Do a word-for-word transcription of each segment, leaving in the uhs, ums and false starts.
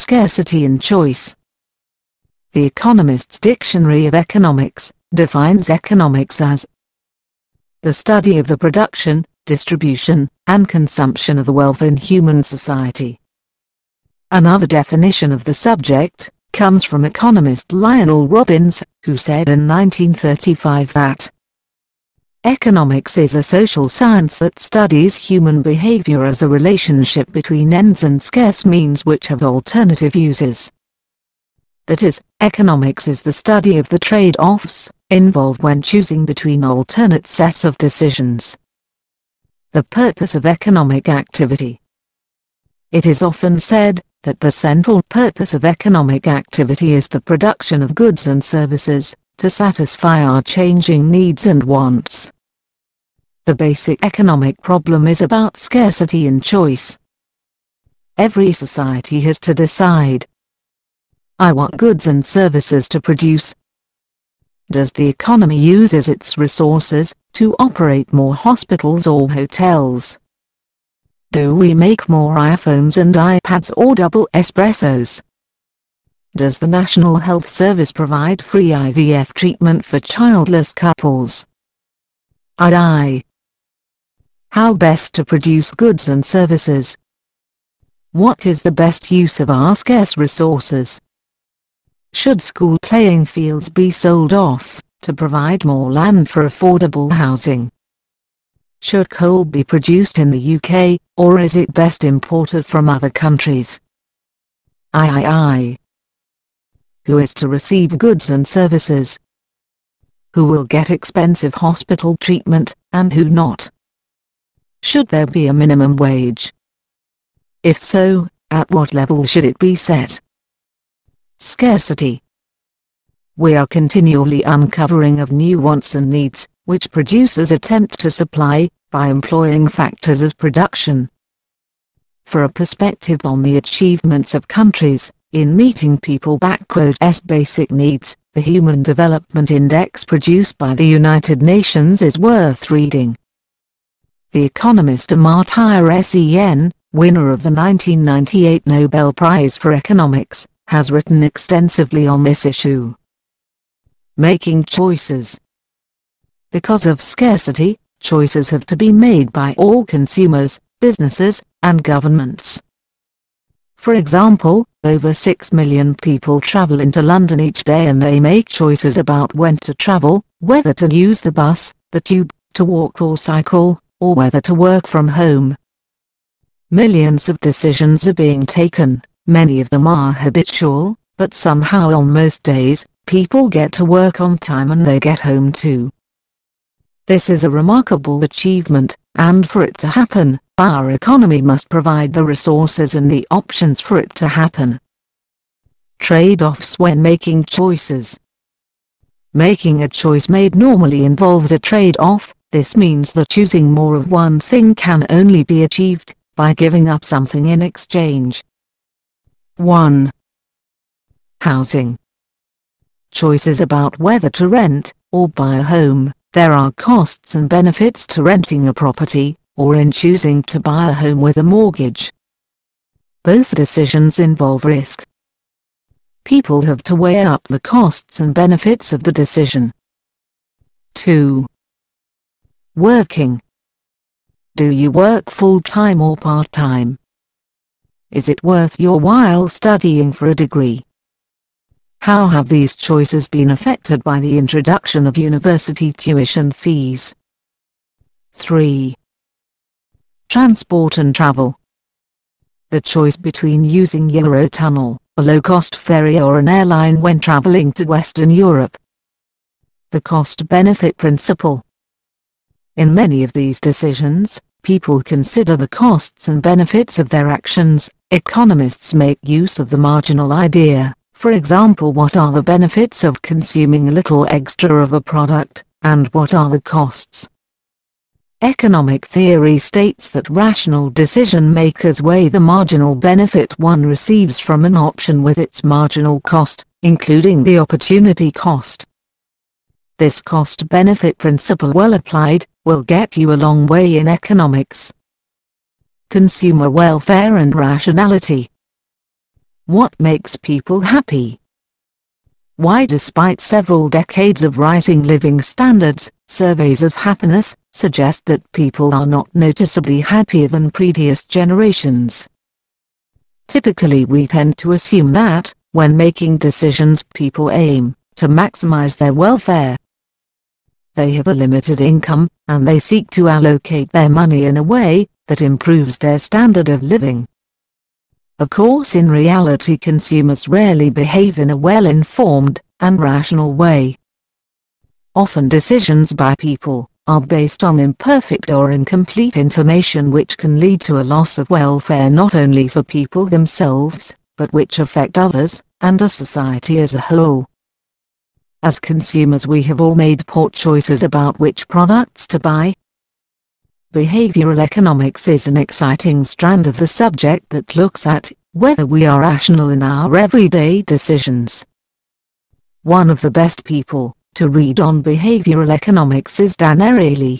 scarcity and choice. The Economist's Dictionary of Economics defines economics as the study of the production, distribution, and consumption of wealth in human society. Another definition of the subject comes from economist Lionel Robbins, who said in nineteen thirty-five that economics is a social science that studies human behavior as a relationship between ends and scarce means which have alternative uses. That is, economics is the study of the trade-offs involved when choosing between alternate sets of decisions. The purpose of economic activity. It is often said that the central purpose of economic activity is the production of goods and services to satisfy our changing needs and wants. The basic economic problem is about scarcity and choice. Every society has to decide: I want goods and services to produce. Does the economy uses its resources to operate more hospitals or hotels? Do we make more iPhones and iPads or double espressos? Does the National Health Service provide free I V F treatment for childless couples? I I. How best to produce goods and services? What is the best use of our scarce resources? Should school playing fields be sold off to provide more land for affordable housing? Should coal be produced in the U K, or is it best imported from other countries? I I I. Who is to receive goods and services? Who will get expensive hospital treatment, and who not? Should there be a minimum wage? If so, at what level should it be set? Scarcity. We are continually uncovering of new wants and needs, which producers attempt to supply, by employing factors of production. For a perspective on the achievements of countries, in meeting people's basic needs, the Human Development Index produced by the United Nations is worth reading. The economist Amartya Sen, winner of the nineteen ninety-eight Nobel Prize for Economics, has written extensively on this issue. Making choices. Because of scarcity, choices have to be made by all consumers, businesses, and governments. For example, over six million people travel into London each day and they make choices about when to travel, whether to use the bus, the tube, to walk or cycle, or whether to work from home. Millions of decisions are being taken. Many of them are habitual, but somehow on most days, people get to work on time and they get home too. This is a remarkable achievement, and for it to happen, our economy must provide the resources and the options for it to happen. Trade-offs when making choices. Making a choice made normally involves a trade-off. This means that choosing more of one thing can only be achieved by giving up something in exchange. one. Housing. Choices about whether to rent or buy a home. There are costs and benefits to renting a property, or in choosing to buy a home with a mortgage. Both decisions involve risk. People have to weigh up the costs and benefits of the decision. two. Working. Do you work full-time or part-time? Is it worth your while studying for a degree? How have these choices been affected by the introduction of university tuition fees? three. Transport and travel. The choice between using Eurotunnel, a low-cost ferry, or an airline when traveling to Western Europe. The cost-benefit principle. In many of these decisions, people consider the costs and benefits of their actions. Economists make use of the marginal idea. For example, what are the benefits of consuming a little extra of a product, and what are the costs? Economic theory states that rational decision makers weigh the marginal benefit one receives from an option with its marginal cost, including the opportunity cost. This cost-benefit principle, well applied, will get you a long way in economics. Consumer welfare and rationality. What makes people happy? Why, despite several decades of rising living standards, surveys of happiness suggest that people are not noticeably happier than previous generations. Typically, we tend to assume that, when making decisions, people aim to maximize their welfare. They have a limited income, and they seek to allocate their money in a way that improves their standard of living. Of course, in reality, consumers rarely behave in a well-informed and rational way. Often decisions by people are based on imperfect or incomplete information, which can lead to a loss of welfare not only for people themselves, but which affect others and a society as a whole. As consumers, we have all made poor choices about which products to buy. Behavioral economics is an exciting strand of the subject that looks at whether we are rational in our everyday decisions. One of the best people to read on behavioral economics is Dan Ariely.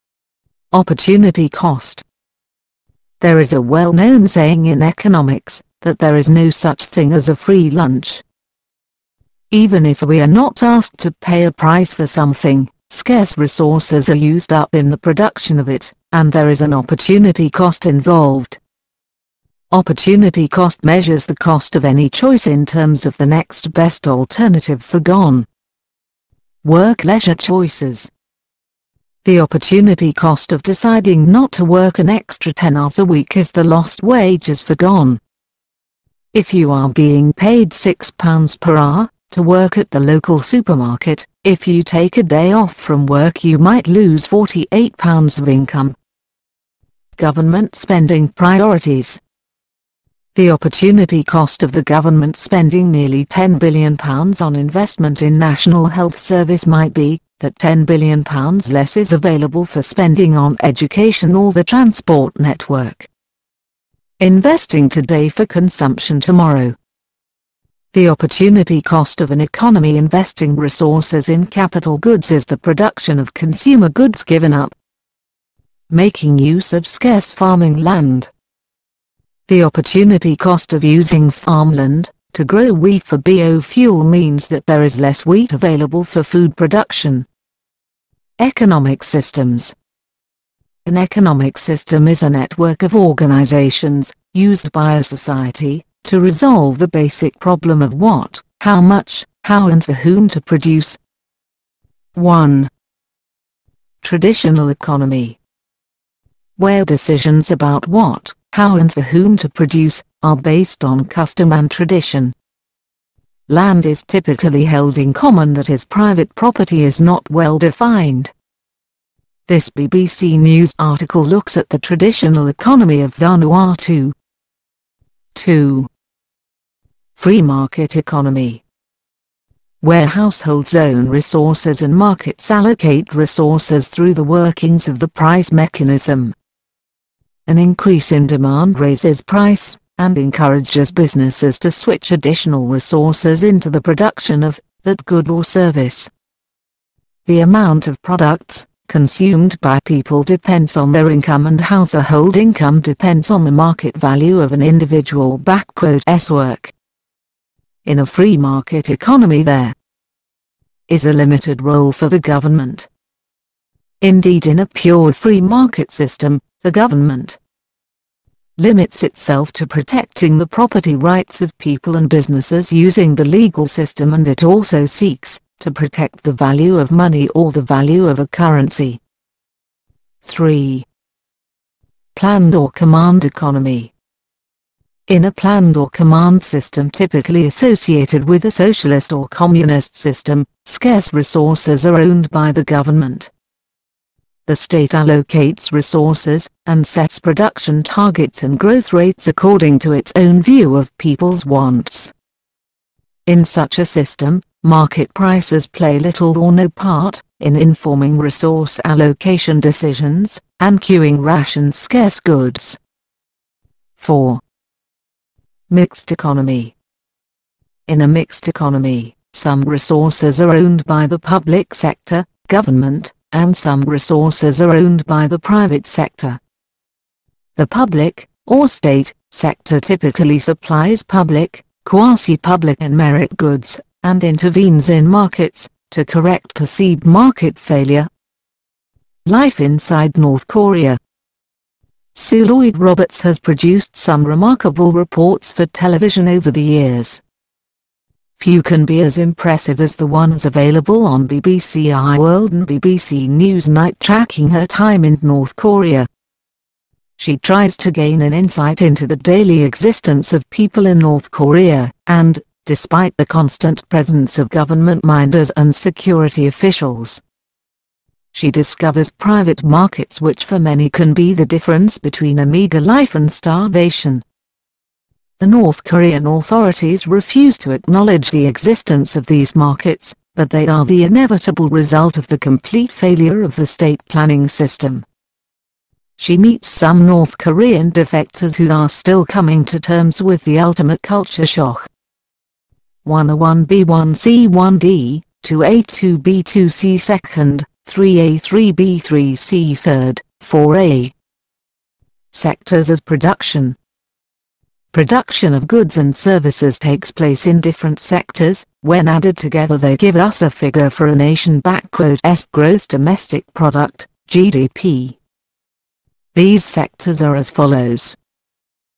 Opportunity cost. There is a well-known saying in economics that there is no such thing as a free lunch. Even if we are not asked to pay a price for something, scarce resources are used up in the production of it, and there is an opportunity cost involved. Opportunity cost measures the cost of any choice in terms of the next best alternative foregone. Work-leisure choices. The opportunity cost of deciding not to work an extra ten hours a week is the lost wages foregone. If you are being paid six pounds per hour to work at the local supermarket, if you take a day off from work, you might lose forty-eight pounds of income. Government spending priorities. The opportunity cost of the government spending nearly ten billion pounds on investment in National Health Service might be that ten billion pounds less is available for spending on education or the transport network. Investing today for consumption tomorrow. The opportunity cost of an economy investing resources in capital goods is the production of consumer goods given up. Making use of scarce farming land. The opportunity cost of using farmland to grow wheat for biofuel means that there is less wheat available for food production. Economic systems. An economic system is a network of organizations used by a society to resolve the basic problem of what, how much, how and for whom to produce. one. Traditional economy, where decisions about what, how and for whom to produce are based on custom and tradition. Land is typically held in common, that is, private property is not well defined. This B B C News article looks at the traditional economy of Vanuatu. two. Free market economy, where households own resources and markets allocate resources through the workings of the price mechanism. An increase in demand raises price and encourages businesses to switch additional resources into the production of that good or service. The amount of products consumed by people depends on their income, and household income depends on the market value of an individual s work. In a free market economy, there is a limited role for the government. Indeed, in a pure free market system, the government limits itself to protecting the property rights of people and businesses using the legal system, and it also seeks to protect the value of money or the value of a currency. three. Planned or command economy. In a planned or command system typically associated with a socialist or communist system, scarce resources are owned by the government. The state allocates resources and sets production targets and growth rates according to its own view of people's wants. In such a system, market prices play little or no part in informing resource allocation decisions and queuing ration scarce goods. four. Mixed economy. In a mixed economy, some resources are owned by the public sector, government, and some resources are owned by the private sector. The public, or state, sector typically supplies public quasi-public and merit goods, and intervenes in markets, to correct perceived market failure. Life inside North Korea. Sue Lloyd-Roberts has produced some remarkable reports for television over the years. Few can be as impressive as the ones available on B B C iWorld and B B C Newsnight tracking her time in North Korea. She tries to gain an insight into the daily existence of people in North Korea, and, despite the constant presence of government minders and security officials, she discovers private markets which for many can be the difference between a meager life and starvation. The North Korean authorities refuse to acknowledge the existence of these markets, but they are the inevitable result of the complete failure of the state planning system. She meets some North Korean defectors who are still coming to terms with the ultimate culture shock. one A one B one C one D, two A two B two C second, three A three B three C third, four A. Sectors of production. Production of goods and services takes place in different sectors. When added together they give us a figure for a nation. S gross domestic product, G D P. These sectors are as follows.